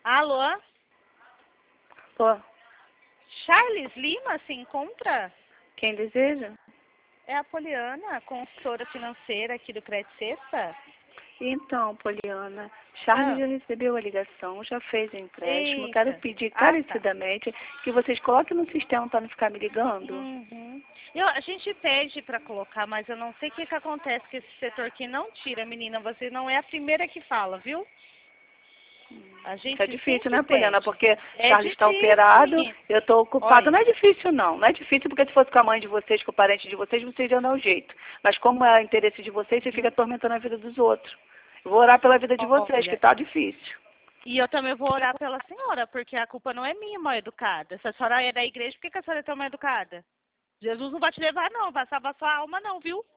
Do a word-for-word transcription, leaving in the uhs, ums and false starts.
Alô? Pô, Charles Lima se encontra? quem deseja? É a Poliana, consultora financeira aqui do Crédito Sexta? Então, Poliana, Charles Ah. já recebeu a ligação, já fez o empréstimo. Quero Eita. pedir Ah, tá. carecidamente que vocês coloquem no sistema para não ficar me ligando. Uhum. Eu, a gente pede para colocar, mas eu não sei o que, que acontece com esse setor que não tira, menina. Você não é a primeira que fala, viu? A gente Isso é difícil, sempre né, Poliana? pede. Porque É Charles está difícil, operado, menina. eu estou ocupado. Olha. Não é difícil, não. Não é difícil porque se fosse com a mãe de vocês, com o parente de vocês, vocês iam dar um jeito. Mas como é interesse de vocês, você fica atormentando a vida dos outros. Eu vou orar pela vida de vocês, Olha. que tá difícil. E eu também vou orar pela senhora, porque a culpa não é minha, mal educada. Se a senhora é da igreja, por que, que a senhora é tão mal educada? Jesus não vai te levar, não. Vai salvar sua alma, não, viu?